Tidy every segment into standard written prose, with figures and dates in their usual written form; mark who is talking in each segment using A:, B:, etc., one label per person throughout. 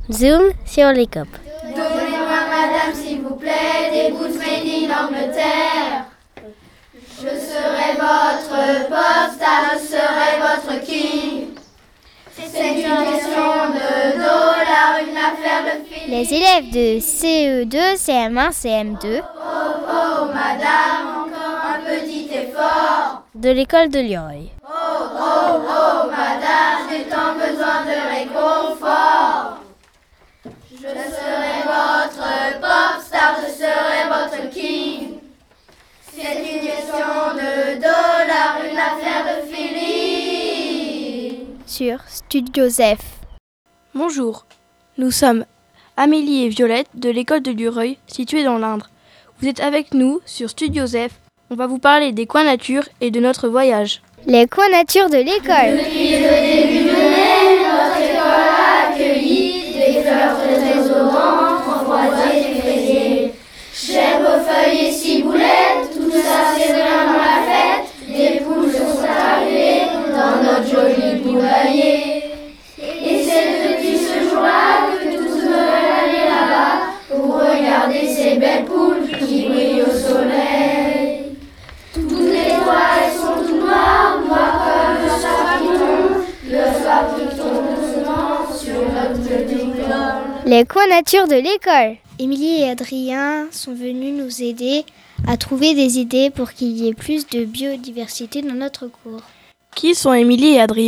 A: Zoom sur les copes.
B: Donnez-moi, madame, s'il vous plaît, des boots made in Angleterre. Je serai votre pop star, je serai votre king. C'est une question de dollars, une affaire de filles.
A: Les élèves de CE2, CM1, CM2
B: Oh, madame, encore un petit effort.
A: de l'école de Lureuil.
B: Oh, madame, j'ai tant besoin de réconfort. Je serai votre pop star, je serai votre king. C'est une question de dollars, une affaire de feeling.
A: Sur Studio Joseph.
C: Bonjour, nous sommes Amélie et Violette de l'école de Lureuil, située dans l'Indre. Vous êtes avec nous sur Studio Joseph. On va vous parler des coins nature et de notre voyage.
A: Les coins nature de l'école.
B: Depuis le début de l'année, notre école a accueilli des fleurs très odorantes, empoisonnées et fraisiers. Chèvres aux feuilles et ciboulettes, tout ça c'est vraiment la fête. Des poules sont arrivées dans notre joli poulailler. Et c'est depuis ce jour-là que tous veulent aller là-bas pour regarder ces belles poules qui brillent au soleil. Toutes les toiles sont toutes noires, noires comme le chapiton. Le soir qui tombe doucement sur notre petit col.
A: Les coins nature de l'école. Émilie et Adrien sont venus nous aider à trouver des idées pour qu'il y ait plus de biodiversité dans notre cours.
C: Qui sont Émilie et Adrien ?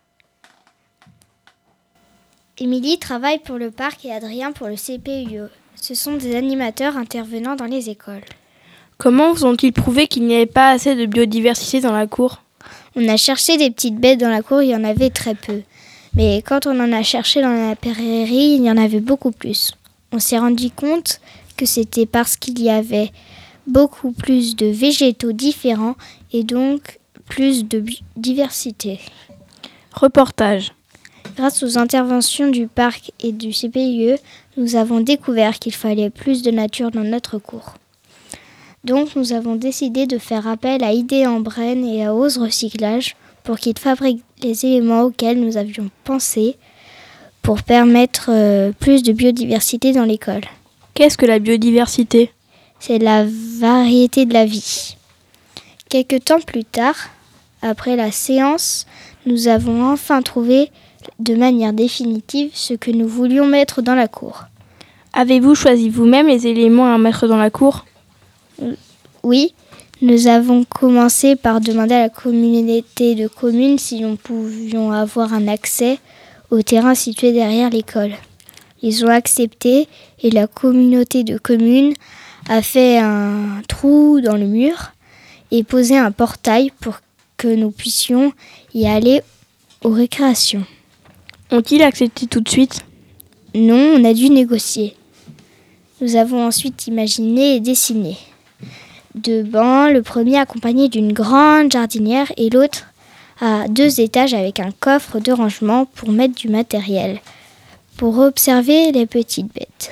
A: Émilie travaille pour le parc et Adrien pour le CPUE. Ce sont des animateurs intervenant dans les écoles.
C: Comment vous ont-ils prouvé qu'il n'y avait pas assez de biodiversité dans la cour ?
A: On a cherché des petites bêtes dans la cour, il y en avait très peu. Mais quand on en a cherché dans la prairie, il y en avait beaucoup plus. On s'est rendu compte que c'était parce qu'il y avait beaucoup plus de végétaux différents et donc plus de diversité.
C: Reportage.
A: Grâce aux interventions du parc et du CPIE, nous avons découvert qu'il fallait plus de nature dans notre cours. Donc nous avons décidé de faire appel à Idées en Brenne et à Ose Recyclage pour qu'ils fabriquent les éléments auxquels nous avions pensé pour permettre plus de biodiversité dans l'école.
C: Qu'est-ce que la biodiversité ?
A: C'est la variété de la vie. Quelque temps plus tard, après la séance, nous avons enfin trouvé de manière définitive ce que nous voulions mettre dans la cour.
C: Avez-vous choisi vous-même les éléments à mettre dans la cour ?
A: Oui, nous avons commencé par demander à la communauté de communes si nous pouvions avoir un accès au terrain situé derrière l'école. Ils ont accepté et la communauté de communes a fait un trou dans le mur et posé un portail pour que nous puissions y aller aux récréations.
C: Ont-ils accepté tout de suite ?
A: Non, on a dû négocier. Nous avons ensuite imaginé et dessiné. 2 bancs, le premier accompagné d'une grande jardinière et l'autre à 2 étages avec un coffre de rangement pour mettre du matériel, pour observer les petites bêtes.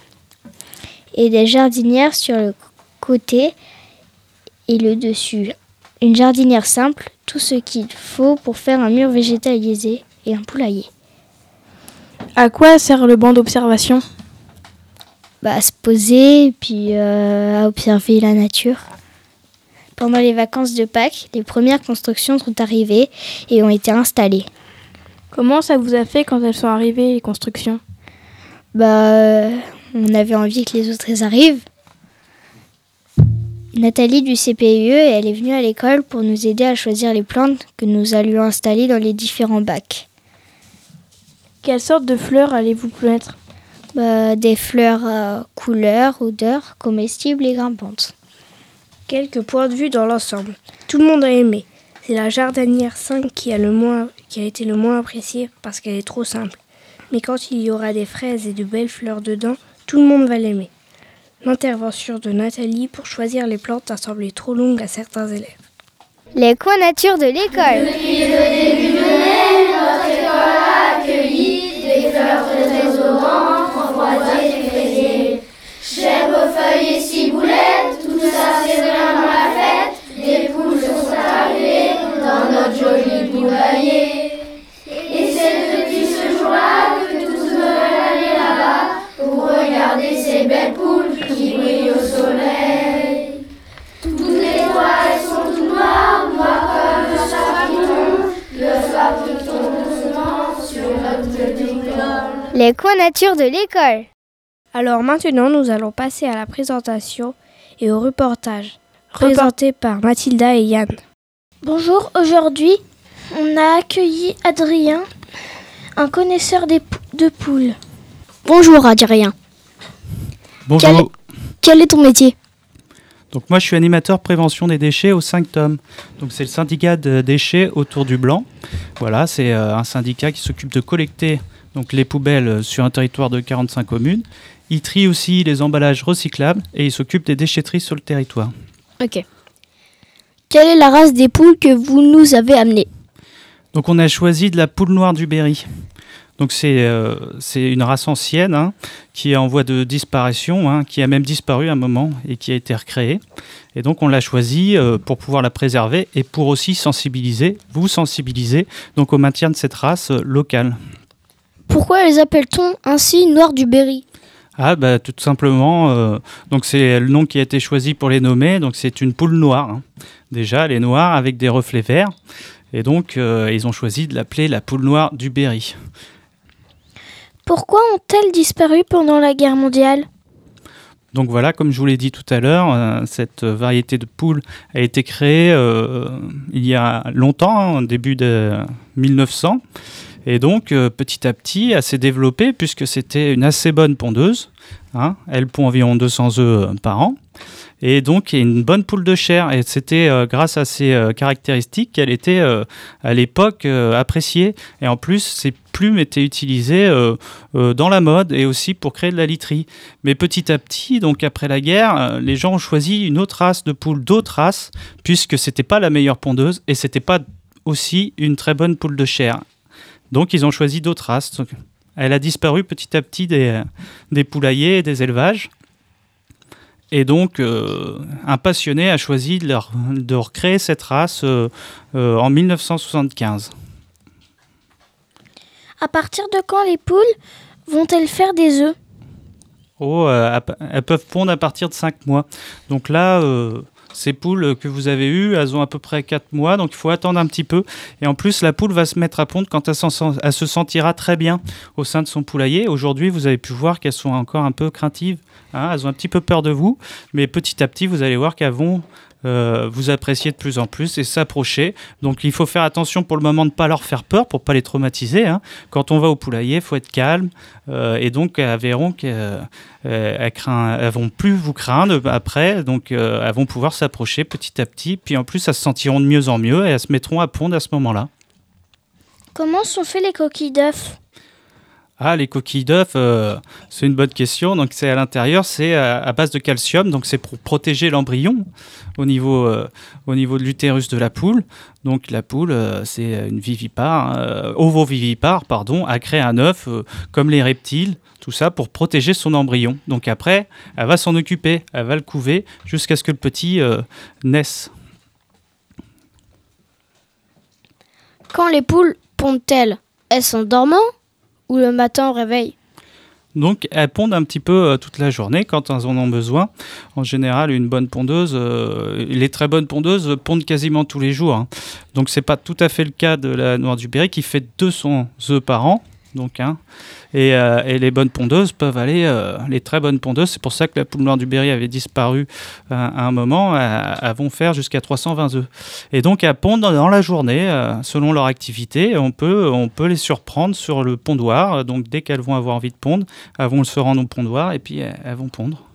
A: Et des jardinières sur le côté et le dessus. Une jardinière simple, tout ce qu'il faut pour faire un mur végétalisé et un poulailler.
C: À quoi sert le banc d'observation ?
A: À se poser, puis à observer la nature. Pendant les vacances de Pâques, les premières constructions sont arrivées et ont été installées.
C: Comment ça vous a fait quand elles sont arrivées, les constructions ?
A: On avait envie que les autres arrivent. Nathalie du CPIE, elle est venue à l'école pour nous aider à choisir les plantes que nous allions installer dans les différents bacs.
C: Quelle sorte de fleurs allez-vous mettre ?
A: Des fleurs à couleurs, odeurs, comestibles et grimpantes.
D: Quelques points de vue dans l'ensemble. Tout le monde a aimé. C'est la jardinière 5 qui a été le moins appréciée parce qu'elle est trop simple. Mais quand il y aura des fraises et de belles fleurs dedans, tout le monde va l'aimer. L'intervention de Nathalie pour choisir les plantes a semblé trop longue à certains élèves.
A: Les coins nature de l'école.
B: Depuis le début de l'année, notre école a accueilli des fleurs très odorantes, empoisonnées et fraisiers. Chèvres aux feuilles et ciboulettes, tout ça c'est vraiment la fête. Des poules sont arrivées dans notre joli poulailler. Et c'est depuis ce jour-là que tous veulent aller
A: Les coins nature de l'école.
D: Alors maintenant, nous allons passer à la présentation et au reportage, présenté par Mathilda et Yann.
E: Bonjour, aujourd'hui, on a accueilli Adrien, un connaisseur de poules.
A: Bonjour Adrien.
F: Bonjour.
A: Quel est ton métier ?
F: Donc moi je suis animateur prévention des déchets au 5 tomes. Donc c'est le syndicat de déchets autour du Blanc. Voilà, c'est un syndicat qui s'occupe de collecter donc les poubelles sur un territoire de 45 communes. Il trie aussi les emballages recyclables et il s'occupe des déchetteries sur le territoire.
A: Ok. Quelle est la race des poules que vous nous avez amenées ?
F: Donc on a choisi de la poule noire du Berry. Donc c'est une race ancienne qui est en voie de disparition, qui a même disparu à un moment et qui a été recréée. Et donc on l'a choisie pour pouvoir la préserver et pour aussi vous sensibiliser donc au maintien de cette race locale.
A: Pourquoi les appelle-t-on ainsi noires du Berry ?
F: Tout simplement, donc c'est le nom qui a été choisi pour les nommer. Donc c'est une poule noire. Déjà, elle est noire avec des reflets verts. Et donc ils ont choisi de l'appeler la poule noire du Berry.
E: Pourquoi ont-elles disparu pendant la guerre mondiale ?
F: Donc voilà, comme je vous l'ai dit tout à l'heure, cette variété de poule a été créée il y a longtemps, au début de 1900. Et donc, petit à petit, elle s'est développée puisque c'était une assez bonne pondeuse. Elle pond environ 200 œufs par an. Et donc, il y a une bonne poule de chair. Et c'était grâce à ces caractéristiques qu'elle était à l'époque appréciée. Et en plus, ces plumes étaient utilisées dans la mode et aussi pour créer de la literie. Mais petit à petit, donc après la guerre, les gens ont choisi une autre race de poule, d'autres races, puisque c'était pas la meilleure pondeuse et c'était pas aussi une très bonne poule de chair. Donc, ils ont choisi d'autres races. Donc, elle a disparu petit à petit des poulaillers et des élevages. Et donc, un passionné a choisi de recréer cette race en 1975.
E: À partir de quand les poules vont-elles faire des œufs ?
F: Elles peuvent pondre à partir de 5 mois. Donc là, ces poules que vous avez eues, elles ont à peu près 4 mois, donc il faut attendre un petit peu. Et en plus, la poule va se mettre à pondre quand elle se sentira très bien au sein de son poulailler. Aujourd'hui, vous avez pu voir qu'elles sont encore un peu craintives. Elles ont un petit peu peur de vous, mais petit à petit, vous allez voir qu'elles vont vous apprécier de plus en plus et s'approcher. Donc il faut faire attention pour le moment de ne pas leur faire peur, pour ne pas les traumatiser. Quand on va au poulailler, il faut être calme. Et donc elles verront qu'elles ne vont plus vous craindre après. Donc elles vont pouvoir s'approcher petit à petit. Puis en plus, elles se sentiront de mieux en mieux et elles se mettront à pondre à ce moment-là.
E: Comment sont faites les coquilles d'œufs ?
F: Les coquilles d'œufs, c'est une bonne question. Donc, c'est à l'intérieur, c'est à base de calcium. Donc, c'est pour protéger l'embryon au niveau de l'utérus de la poule. Donc, la poule, c'est une ovovivipare, a créé un œuf comme les reptiles. Tout ça pour protéger son embryon. Donc, après, elle va s'en occuper. Elle va le couver jusqu'à ce que le petit naisse.
A: Quand les poules pondent-elles, elles sont dormantes ou le matin au réveil ?
F: Donc, elles pondent un petit peu toute la journée quand elles en ont besoin. En général, une bonne pondeuse, les très bonnes pondeuses pondent quasiment tous les jours. Donc, ce n'est pas tout à fait le cas de la noire du Berry qui fait 200 œufs par an. Donc, et les bonnes pondeuses peuvent aller, les très bonnes pondeuses, c'est pour ça que la poule noire du Berry avait disparu à un moment, elles vont faire jusqu'à 320 œufs. Et donc elles pondent dans la journée, selon leur activité, on peut les surprendre sur le pondoir, donc dès qu'elles vont avoir envie de pondre, elles vont se rendre au pondoir et puis elles vont pondre.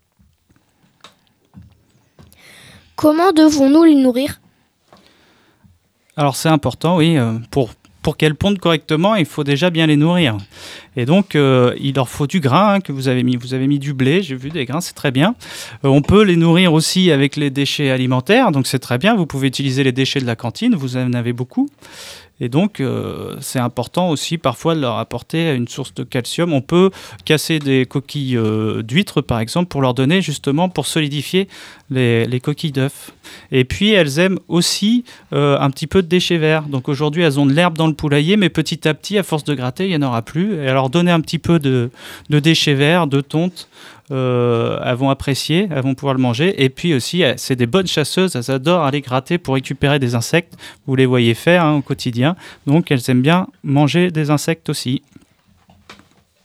E: Comment devons-nous les nourrir ?
F: Alors c'est important, oui, pour qu'elles pondent correctement, il faut déjà bien les nourrir. Et donc, il leur faut du grain que vous avez mis. Vous avez mis du blé, j'ai vu des grains, c'est très bien. On peut les nourrir aussi avec les déchets alimentaires, donc c'est très bien. Vous pouvez utiliser les déchets de la cantine, vous en avez beaucoup. Et donc, c'est important aussi parfois de leur apporter une source de calcium. On peut casser des coquilles d'huîtres, par exemple, pour leur donner justement, pour solidifier les coquilles d'œufs. Et puis, elles aiment aussi un petit peu de déchets verts. Donc aujourd'hui, elles ont de l'herbe dans le poulailler, mais petit à petit, à force de gratter, il n'y en aura plus. Et alors, donner un petit peu de déchets verts, de tonte, elles vont apprécier, elles vont pouvoir le manger. Et puis aussi, c'est des bonnes chasseuses, elles adorent aller gratter pour récupérer des insectes. Vous les voyez faire au quotidien. Donc elles aiment bien manger des insectes aussi.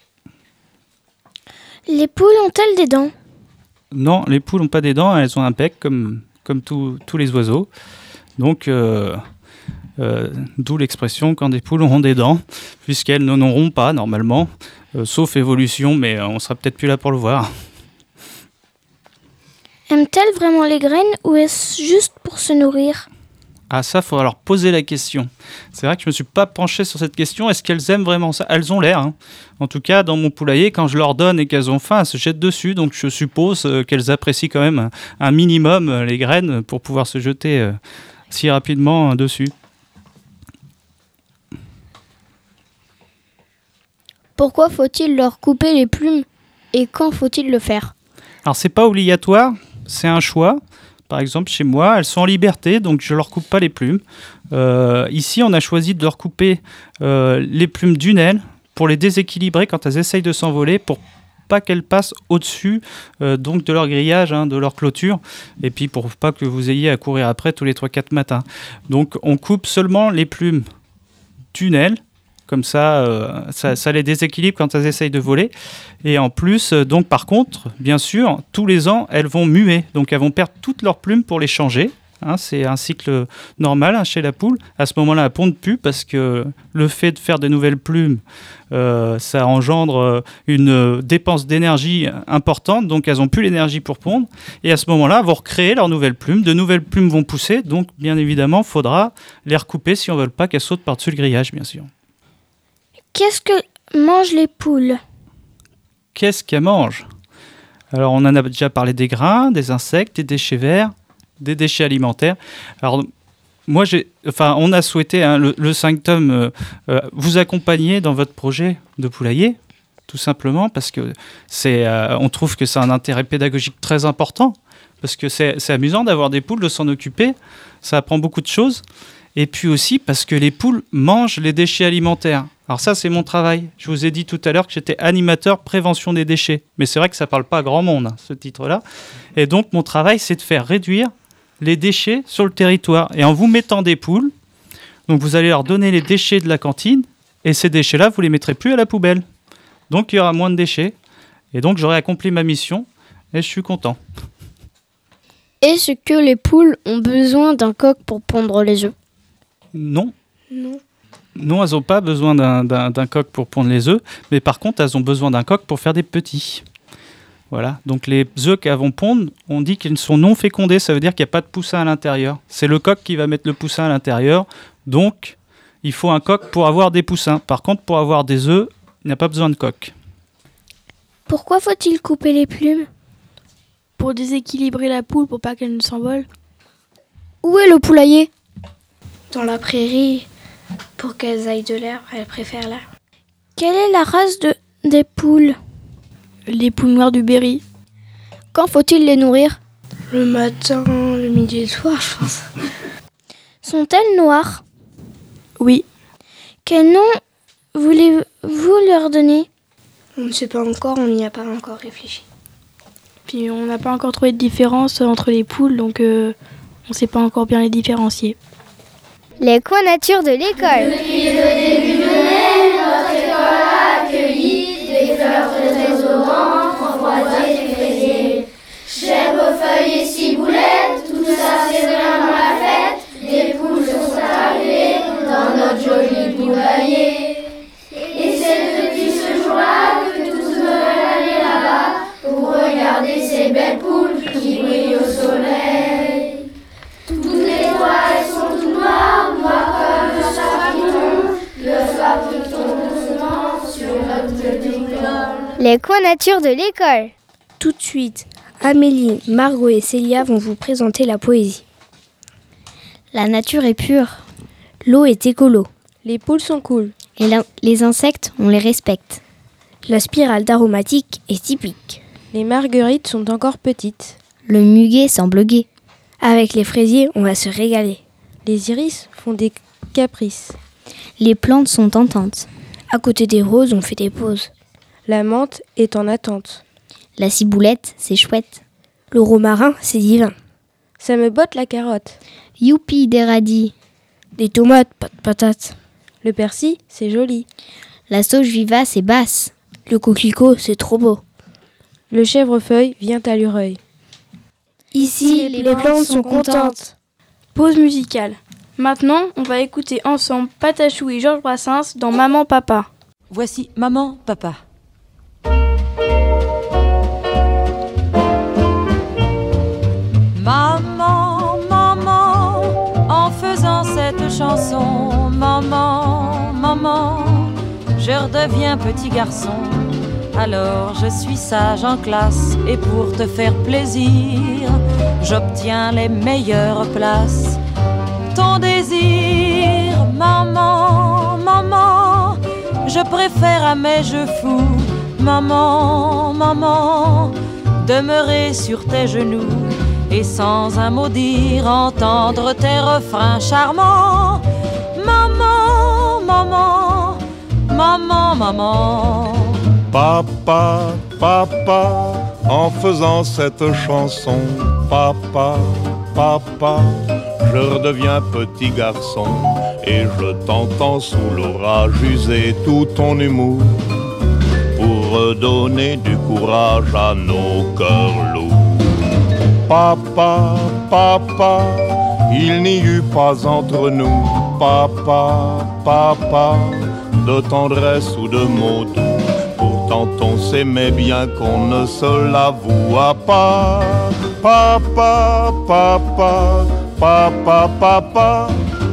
E: Les poules ont-elles des dents?
F: Non, les poules n'ont pas des dents, elles ont un bec comme tous les oiseaux. Donc, d'où l'expression quand des poules auront des dents, puisqu'elles n'en auront pas normalement, sauf évolution, mais on sera peut-être plus là pour le voir.
E: Aiment-elles vraiment les graines ou est-ce juste pour se nourrir?
F: Ah, ça, il faudra leur poser la question. C'est vrai que je ne me suis pas penché sur cette question. Est-ce qu'elles aiment vraiment ça? Elles ont l'air. Hein. En tout cas, dans mon poulailler, quand je leur donne et qu'elles ont faim, elles se jettent dessus. Donc, je suppose qu'elles apprécient quand même un minimum les graines pour pouvoir se jeter si rapidement dessus.
A: Pourquoi faut-il leur couper les plumes et quand faut-il le faire?
F: Alors, c'est pas obligatoire, c'est un choix. Par exemple, chez moi, elles sont en liberté, donc je ne leur coupe pas les plumes. Ici, on a choisi de leur couper les plumes d'une aile pour les déséquilibrer quand elles essayent de s'envoler, pour pas qu'elles passent au-dessus donc de leur grillage, de leur clôture, et puis pour pas que vous ayez à courir après tous les 3-4 matins. Donc, on coupe seulement les plumes d'une aile. Comme ça, ça les déséquilibre quand elles essayent de voler. Et en plus, donc par contre, bien sûr, tous les ans, elles vont muer. Donc elles vont perdre toutes leurs plumes pour les changer. C'est un cycle normal chez la poule. À ce moment-là, elle ne pond plus parce que le fait de faire de nouvelles plumes, ça engendre une dépense d'énergie importante. Donc elles n'ont plus l'énergie pour pondre. Et à ce moment-là, elles vont recréer leurs nouvelles plumes. De nouvelles plumes vont pousser. Donc bien évidemment, il faudra les recouper si on ne veut pas qu'elles sautent par-dessus le grillage, bien sûr.
E: Qu'est-ce que mangent les poules?
F: Qu'est-ce qu'elles mangent? Alors, on en a déjà parlé des grains, des insectes, des déchets verts, des déchets alimentaires. Alors, moi, on a souhaité, le 5 tomes, vous accompagner dans votre projet de poulailler, tout simplement, parce que on trouve que c'est un intérêt pédagogique très important, parce que c'est amusant d'avoir des poules, de s'en occuper, ça apprend beaucoup de choses. Et puis aussi parce que les poules mangent les déchets alimentaires. Alors ça, c'est mon travail. Je vous ai dit tout à l'heure que j'étais animateur prévention des déchets. Mais c'est vrai que ça ne parle pas à grand monde, ce titre-là. Et donc, mon travail, c'est de faire réduire les déchets sur le territoire. Et en vous mettant des poules, donc vous allez leur donner les déchets de la cantine, et ces déchets-là, vous ne les mettrez plus à la poubelle. Donc, il y aura moins de déchets. Et donc, j'aurai accompli ma mission, et je suis content.
A: Est-ce que les poules ont besoin d'un coq pour pondre les œufs?
F: Non, elles n'ont pas besoin d'un coq pour pondre les œufs, mais par contre, elles ont besoin d'un coq pour faire des petits. Voilà, donc les œufs qu'elles vont pondre, on dit qu'ils sont non fécondés, ça veut dire qu'il n'y a pas de poussin à l'intérieur. C'est le coq qui va mettre le poussin à l'intérieur, donc il faut un coq pour avoir des poussins. Par contre, pour avoir des œufs, il n'y a pas besoin de coq.
E: Pourquoi faut-il couper les plumes?
C: Pour déséquilibrer la poule, pour pas qu'elle ne s'envole.
A: Où est le poulailler?
D: Dans la prairie, pour qu'elles aillent de l'air, elles préfèrent l'air.
E: Quelle est la race des poules?
C: Les poules noires du Berry.
A: Quand faut-il les nourrir?
D: Le matin, le midi et le soir, je pense.
E: Sont-elles noires?
C: Oui.
E: Quel nom voulez-vous leur donner?
D: On ne sait pas encore, on n'y a pas encore réfléchi.
C: Puis on n'a pas encore trouvé de différence entre les poules, donc on ne sait pas encore bien les différencier.
A: Les coins nature de l'école.
B: Depuis le début de l'année, notre école a accueilli des fleurs très odorantes, refroidies et fraisiers. Chèvres, feuilles et ciboulettes, tout ça c'est bien dans la fête. Des poules sont arrivées dans notre joli poulailler. Et c'est depuis ce jour-là que tous veulent aller là-bas pour regarder ces belles poules qui brillent au soleil. Toutes les toiles sont toutes noires, noires comme le chapiton. Le soir qui tombe doucement sur notre petite école.
A: Les coins nature de l'école.
D: Tout de suite, Amélie, Margot et Célia vont vous présenter la poésie.
A: La nature est pure.
D: L'eau est écolo.
G: Les poules sont cool.
A: Et les insectes, on les respecte.
D: La spirale d'aromatique est typique.
G: Les marguerites sont encore petites.
A: Le muguet semble gai.
D: Avec les fraisiers, on va se régaler.
G: Les iris font des caprices.
A: Les plantes sont tentantes.
D: À côté des roses, on fait des pauses.
G: La menthe est en attente.
A: La ciboulette, c'est chouette.
D: Le romarin, c'est divin.
G: Ça me botte la carotte.
A: Youpi, des radis.
D: Des tomates, pas de patates.
G: Le persil, c'est joli.
A: La sauge vivace est basse.
D: Le coquelicot, c'est trop beau.
G: Le chèvrefeuille vient à Lureuil.
D: Ici, les plantes sont contentes.
C: Pause musicale. Maintenant, on va écouter ensemble Patachou et Georges Brassens dans Maman Papa.
H: Voici Maman Papa. Maman, maman, en faisant cette chanson, maman, maman, je redeviens petit garçon. Alors je suis sage en classe et pour te faire plaisir, j'obtiens les meilleures places. Ton désir, maman, maman, je préfère à mes jeux fous, maman, maman, demeurer sur tes genoux et sans un mot dire entendre tes refrains charmants. Maman, maman, maman, maman.
I: Papa, papa, en faisant cette chanson, papa, papa, je redeviens petit garçon et je t'entends sous l'orage user tout ton humour pour redonner du courage à nos cœurs lourds. Papa, papa, il n'y eut pas entre nous, papa, papa, de tendresse ou de mots doux. Pourtant on s'aimait bien qu'on ne se l'avoua pas. Papa, papa, papa, papa.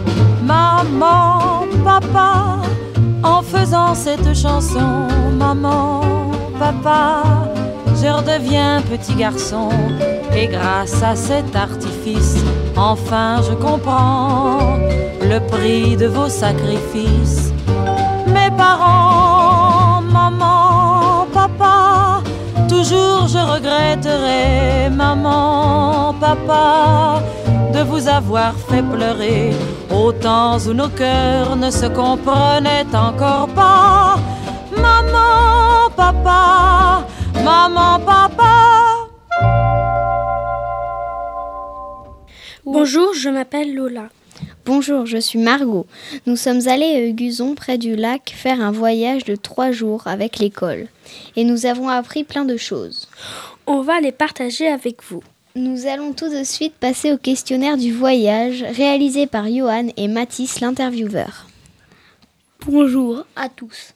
H: Maman, papa, en faisant cette chanson, maman, papa, je redeviens petit garçon. Et grâce à cet artifice, enfin je comprends le prix de vos sacrifices. Mes parents, maman, papa, toujours je regretterai, maman, papa, de vous avoir fait pleurer au temps où nos cœurs ne se comprenaient encore pas. Maman, papa, maman, papa.
D: Bonjour, je m'appelle Lola.
A: Bonjour, je suis Margot. Nous sommes allés à Guzon, près du lac, faire un voyage de 3 jours avec l'école. Et nous avons appris plein de choses.
D: On va les partager avec vous.
A: Nous allons tout de suite passer au questionnaire du voyage, réalisé par Johan et Mathis, l'intervieweur.
J: Bonjour à tous.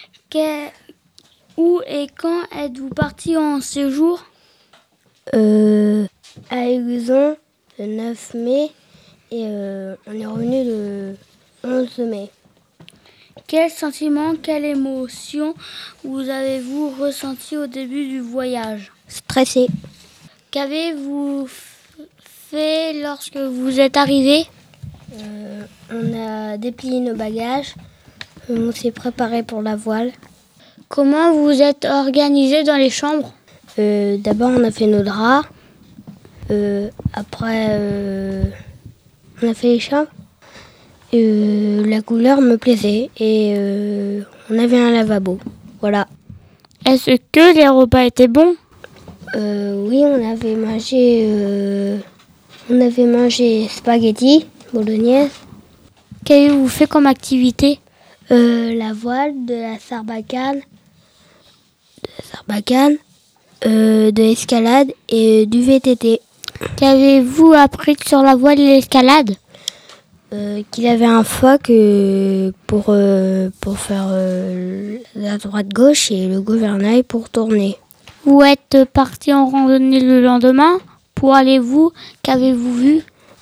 J: Où et quand êtes-vous partis en séjour ?
D: À Guzon, le 9 mai. Et on est revenu le 11 mai.
J: Quel sentiment, quelle émotion vous avez-vous ressenti au début du voyage ?
D: Stressé.
J: Qu'avez-vous fait lorsque vous êtes arrivés ?
D: On a déplié nos bagages. On s'est préparé pour la voile.
J: Comment vous êtes organisés dans les chambres ?
D: D'abord, on a fait nos draps. Après... on a fait les chambres. La couleur me plaisait et on avait un lavabo. Voilà.
J: Est-ce que les repas étaient bons ?
D: Oui, on avait mangé spaghetti, bolognaise.
J: Qu'avez-vous fait comme activité ?
D: La voile, de la sarbacane, de l'escalade et du VTT.
J: Qu'avez-vous appris sur la voile et l'escalade ?
D: Qu'il avait un phoque pour faire la droite-gauche et le gouvernail pour tourner.
J: Vous êtes parti en randonnée le lendemain. Pour aller-vous ? Qu'avez-vous vu ?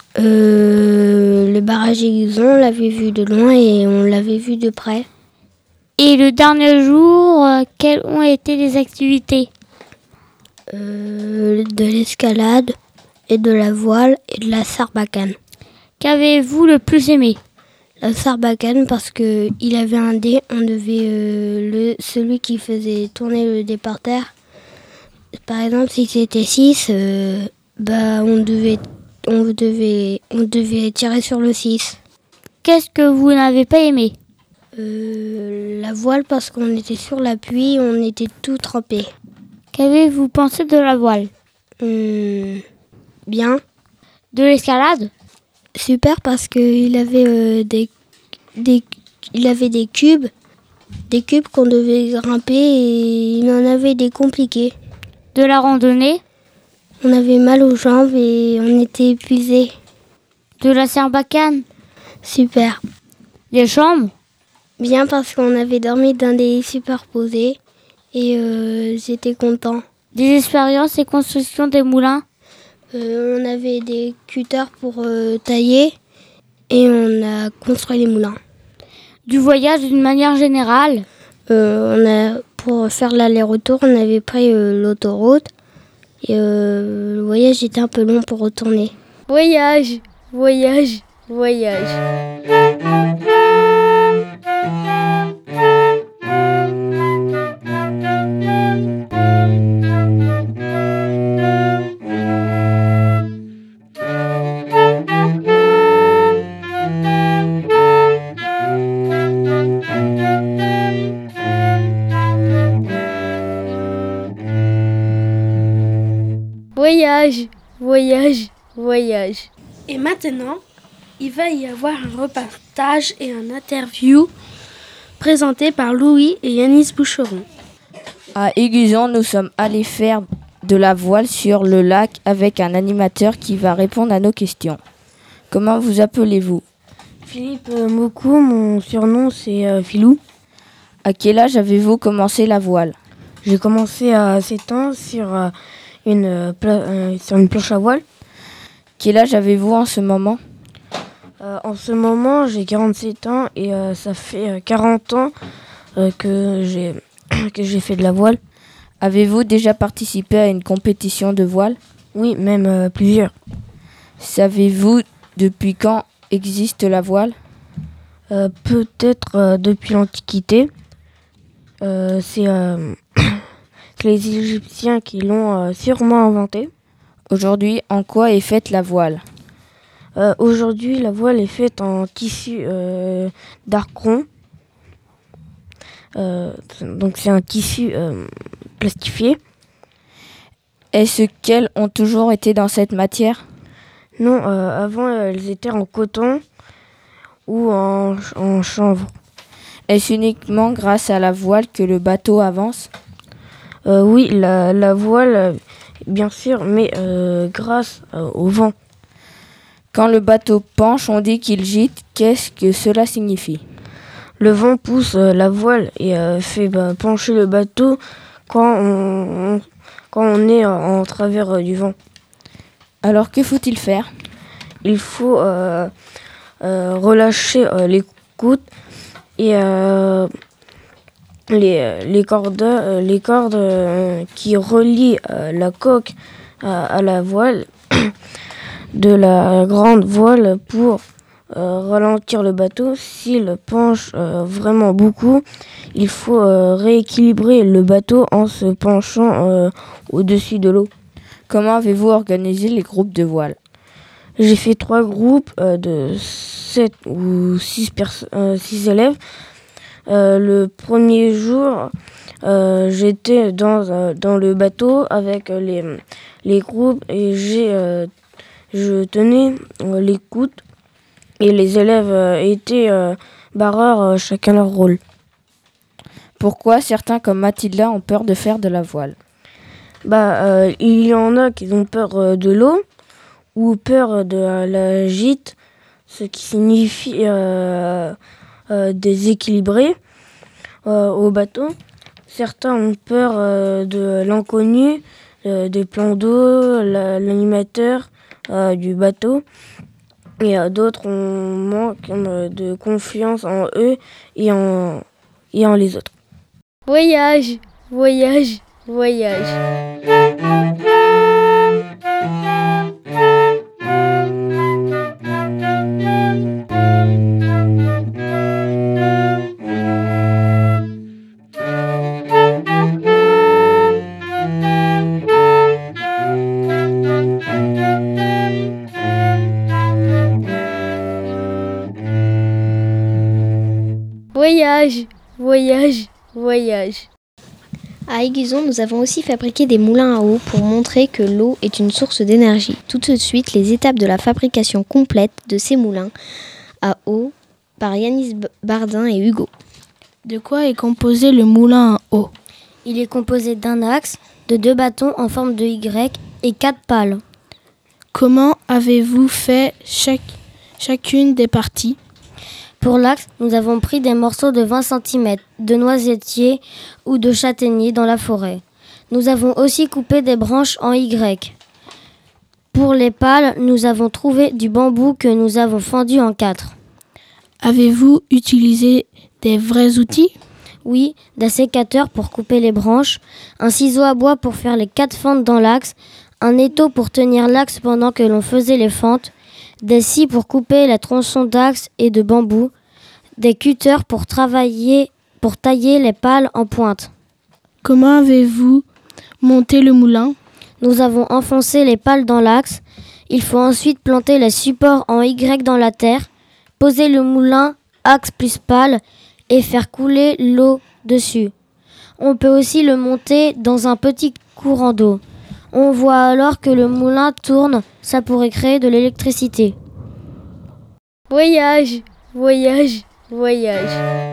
D: Le barrage Guzon, on l'avait vu de loin et on l'avait vu de près.
J: Et le dernier jour, quelles ont été les activités ?
D: De l'escalade et de la voile et de la sarbacane.
J: Qu'avez-vous le plus aimé ?
D: La sarbacane parce que il avait un dé, on devait celui qui faisait tourner le dé par terre. Par exemple, si c'était 6, on devait tirer sur le 6.
J: Qu'est-ce que vous n'avez pas aimé ?
D: La voile parce qu'on était sur la pluie, on était tout trempés.
J: Qu'avez-vous pensé de la voile ?
D: Bien.
J: De l'escalade ?
A: super parce qu'il avait il avait des cubes qu'on devait grimper et il en avait des compliqués.
J: De la randonnée?
D: On avait mal aux jambes et on était épuisés.
J: De la Sarbacane?
D: Super.
J: Les chambres?
D: Bien parce qu'on avait dormi dans des lits superposés et j'étais content.
J: Des expériences et construction des moulins?
D: On avait des cutters pour tailler et on a construit les moulins.
J: Du voyage d'une manière générale?
D: Pour faire l'aller-retour, on avait pris l'autoroute et le voyage était un peu long pour retourner.
J: Voyage, voyage, voyage. Voyage, voyage, voyage.
D: Et maintenant, il va y avoir un reportage et un interview présenté par Louis et Yanis Boucheron.
G: À Aiguillon, nous sommes allés faire de la voile sur le lac avec un animateur qui va répondre à nos questions. Comment vous appelez-vous?
D: Philippe Mocou, mon surnom c'est Philou.
G: À quel âge avez-vous commencé la voile?
D: J'ai commencé à 7 ans sur une planche à voile.
G: Quel âge avez-vous en ce moment?
D: En ce moment, j'ai 47 ans et ça fait 40 ans que j'ai fait de la voile.
G: Avez-vous déjà participé à une compétition de voile?
D: Oui, même plusieurs.
G: Savez-vous depuis quand existe la voile?
D: Peut-être depuis l'Antiquité. C'est les Égyptiens qui l'ont sûrement inventée.
G: Aujourd'hui, en quoi est faite la voile?
D: Aujourd'hui, la voile est faite en tissu d'arcron. Donc c'est un tissu plastifié.
G: Est-ce qu'elles ont toujours été dans cette matière?
D: Non, avant elles étaient en coton ou en chanvre.
G: Est-ce uniquement grâce à la voile que le bateau avance?
D: Oui, la voile, bien sûr, mais grâce au vent.
G: Quand le bateau penche, on dit qu'il gîte. Qu'est-ce que cela signifie?
D: Le vent pousse la voile et fait pencher le bateau quand on est en travers du vent.
G: Alors que faut-il faire?
D: Il faut relâcher les coudes et les cordes qui relient la coque à la voile de la grande voile pour ralentir le bateau. S'il penche vraiment beaucoup, il faut rééquilibrer le bateau en se penchant au-dessus de l'eau.
G: Comment avez-vous organisé les groupes de voile?
D: J'ai fait 3 groupes de 7 ou 6 élèves. Le premier jour, j'étais dans le bateau avec les groupes et je tenais les coudes et les élèves étaient barreurs, chacun leur rôle.
G: Pourquoi certains comme Mathilda ont peur de faire de la voile?
D: Il y en a qui ont peur de l'eau ou peur de la gîte, ce qui signifie déséquilibré au bateau. Certains ont peur de l'inconnu, des plans d'eau, l'animateur du bateau. Et d'autres manquent de confiance en eux et en les autres.
J: Voyage, voyage, voyage. Voyage, voyage, voyage.
A: À Aiguillon, nous avons aussi fabriqué des moulins à eau pour montrer que l'eau est une source d'énergie. Tout de suite, les étapes de la fabrication complète de ces moulins à eau par Yanis Bardin et Hugo.
K: De quoi est composé le moulin à eau? Il est composé d'un axe, de 2 bâtons en forme de Y et 4 pales.
L: Comment avez-vous fait chacune des parties ?
K: Pour l'axe, nous avons pris des morceaux de 20 cm de noisetier ou de châtaignier dans la forêt. Nous avons aussi coupé des branches en Y. Pour les pales, nous avons trouvé du bambou que nous avons fendu en 4.
L: Avez-vous utilisé des vrais outils ?
K: Oui, des sécateurs pour couper les branches, un ciseau à bois pour faire les 4 fentes dans l'axe, un étau pour tenir l'axe pendant que l'on faisait les fentes, des scies pour couper les tronçons d'axe et de bambou, des cutters pour tailler les pales en pointe.
L: Comment avez-vous monté le moulin ?
K: Nous avons enfoncé les pales dans l'axe. Il faut ensuite planter les supports en Y dans la terre, poser le moulin, axe plus pales, et faire couler l'eau dessus. On peut aussi le monter dans un petit courant d'eau. On voit alors que le moulin tourne, ça pourrait créer de l'électricité.
J: Voyage, voyage, voyage.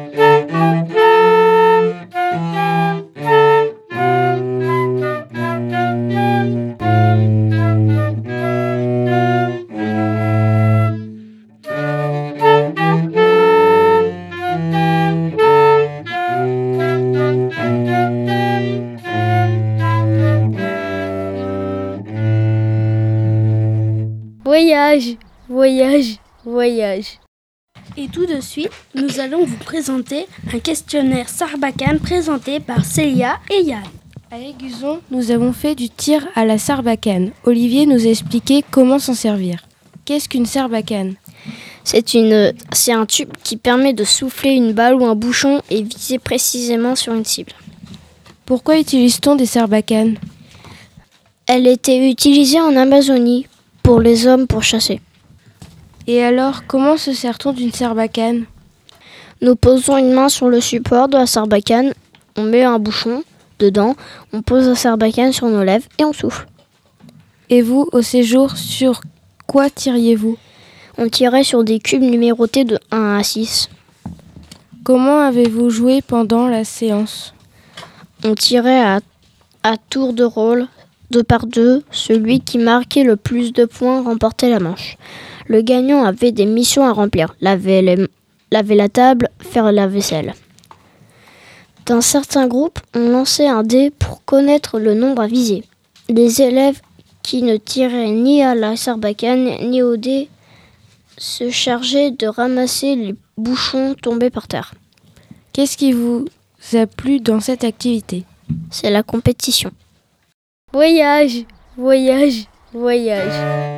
J: Voyage, voyage, voyage.
D: Et tout de suite, nous allons vous présenter un questionnaire Sarbacane présenté par Célia et Yann.
C: À Aiguzon, nous avons fait du tir à la sarbacane. Olivier nous a expliqué comment s'en servir. Qu'est-ce qu'une sarbacane ?
M: C'est un tube qui permet de souffler une balle ou un bouchon et viser précisément sur une cible.
C: Pourquoi utilise-t-on des sarbacanes ?
M: Elle était utilisée en Amazonie pour les hommes pour chasser.
C: Et alors, comment se sert-on d'une sarbacane ?
M: Nous posons une main sur le support de la sarbacane, on met un bouchon dedans, on pose la sarbacane sur nos lèvres et on souffle.
C: Et vous, au séjour, sur quoi tiriez-vous ?
M: On tirait sur des cubes numérotés de 1 à 6.
C: Comment avez-vous joué pendant la séance ?
M: On tirait à tour de rôle, 2 par 2. Celui qui marquait le plus de points remportait la manche. Le gagnant avait des missions à remplir, laver la table, faire la vaisselle. Dans certains groupes, on lançait un dé pour connaître le nombre à viser. Les élèves qui ne tiraient ni à la sarbacane ni au dé se chargeaient de ramasser les bouchons tombés par terre.
C: Qu'est-ce qui vous a plu dans cette activité ?
M: C'est la compétition.
J: Voyage, voyage, voyage.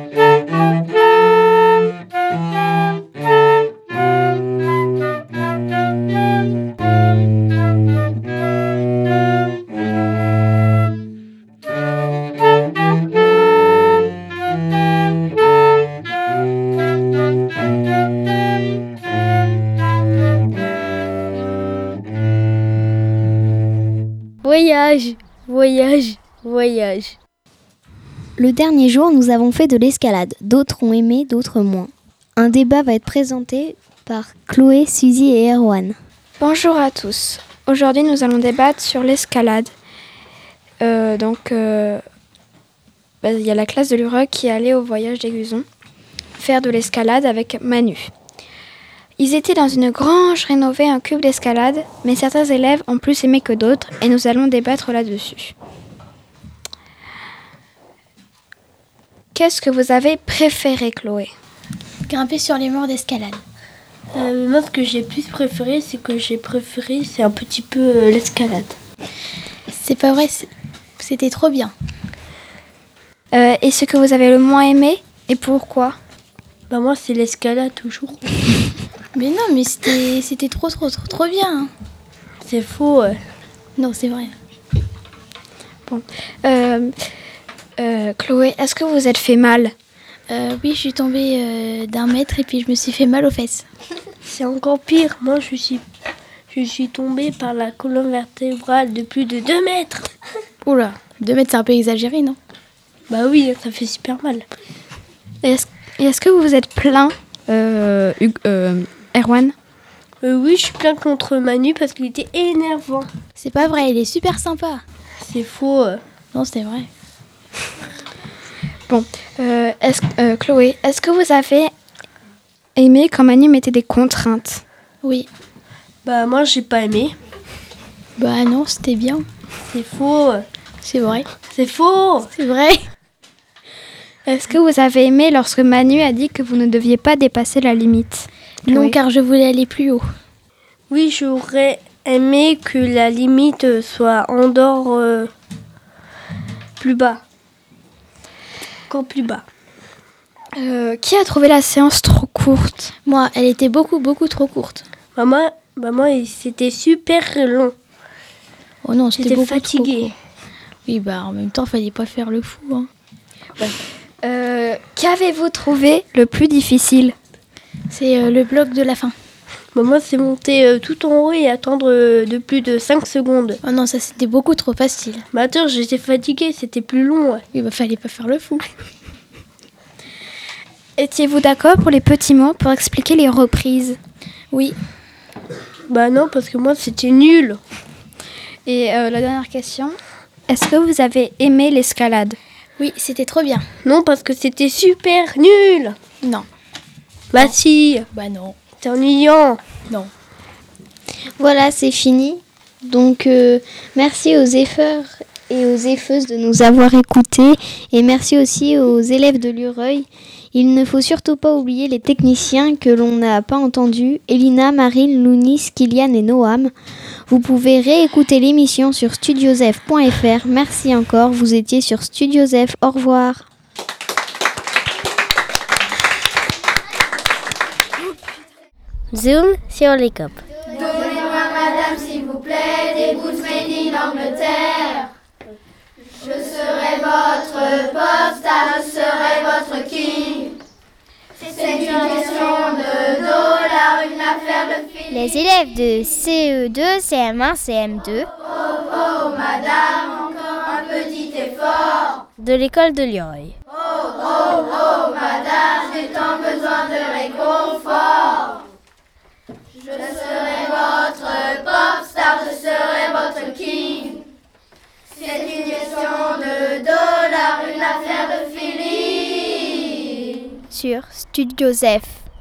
J: Voyage, voyage, voyage.
A: Le dernier jour, nous avons fait de l'escalade. D'autres ont aimé, d'autres moins. Un débat va être présenté par Chloé, Suzy et Erwan.
N: Bonjour à tous. Aujourd'hui, nous allons débattre sur l'escalade. Il y a la classe de l'UREUC qui est allée au voyage d'Aiguzon faire de l'escalade avec Manu. Ils étaient dans une grange rénovée en cube d'escalade, mais certains élèves ont plus aimé que d'autres et nous allons débattre là-dessus. Qu'est-ce que vous avez préféré, Chloé ?
O: Grimper sur les murs d'escalade.
D: Moi, ce que j'ai plus préféré, c'est un petit peu l'escalade.
O: C'est pas vrai, c'était trop bien.
N: Et ce que vous avez le moins aimé et pourquoi ?
D: Moi, c'est l'escalade toujours.
O: Mais non, mais c'était trop bien. Hein.
D: C'est faux.
O: Non, c'est vrai.
N: Bon. Chloé, est-ce que vous vous êtes fait mal ?
O: Oui, je suis tombée d'1 mètre et puis je me suis fait mal aux fesses.
D: C'est encore pire. Moi, je suis tombée par la colonne vertébrale de plus de 2 mètres.
O: Oula, 2 mètres, c'est un peu exagéré, non ?
D: Bah oui, ça fait super mal.
N: Et est-ce que vous vous êtes plaint, Erwan ?
D: Oui, je suis plein contre Manu parce qu'il était énervant.
O: C'est pas vrai, il est super sympa.
D: C'est faux.
O: Non, c'est vrai.
N: Bon, Chloé, est-ce que vous avez aimé quand Manu mettait des contraintes?
O: Oui.
D: Bah moi j'ai pas aimé.
O: Bah non, c'était bien.
D: C'est faux.
O: C'est vrai.
D: C'est faux.
O: C'est vrai.
N: Est-ce que vous avez aimé lorsque Manu a dit que vous ne deviez pas dépasser la limite?
O: Non,
N: Chloé?
O: car je voulais aller plus haut.
D: Oui, j'aurais aimé que la limite soit en dehors plus bas. Encore plus bas.
N: Qui a trouvé la séance trop courte?
O: Moi, elle était beaucoup trop courte.
D: Moi, c'était super long.
O: Oh non, c'était
D: J'étais
O: beaucoup
D: fatiguée.
O: trop court. Oui, bah en même temps, fallait pas faire le fou. Hein.
N: Qu'avez-vous trouvé le plus difficile?
O: C'est le bloc de la fin.
D: Moi, c'est monter tout en haut et attendre de plus de 5 secondes.
O: Oh non, ça c'était beaucoup trop facile.
D: Mais attends, j'étais fatiguée, c'était plus long. Ouais.
O: Oui, bah fallait pas faire le fou.
N: Étiez-vous d'accord pour les petits mots pour expliquer les reprises?
O: Oui.
D: Bah non, parce que moi, c'était nul.
N: Et la dernière question, est-ce que vous avez aimé l'escalade?
O: Oui, c'était trop bien.
D: Non, parce que c'était super nul.
O: Non.
D: Bah si.
O: Bah non.
D: C'est ennuyant.
O: Non.
M: Voilà, c'est fini. Donc, merci aux effeurs et aux effeuses de nous avoir écoutés. Et merci aussi aux élèves de l'Ureuil. Il ne faut surtout pas oublier les techniciens que l'on n'a pas entendus. Elina, Marine, Lounis, Kylian et Noam. Vous pouvez réécouter l'émission sur studiosef.fr. Merci encore, vous étiez sur Studiosef. Au revoir. Zoom sur les copes.
B: Donnez-moi, madame, s'il vous plaît, des gouttes made in Angleterre. Je serai votre pop star, je serai votre king. C'est une question de dollars, une affaire de filles.
A: Les élèves de CE2, CM1, CM2
B: Oh, madame, encore un petit effort.
A: de l'école de Lireuil.
B: Oh, madame, j'ai tant besoin de réconfort. Je serai votre pop star, je serai votre king. C'est une question de dollars, une affaire de feeling.
A: Sur Studiosef.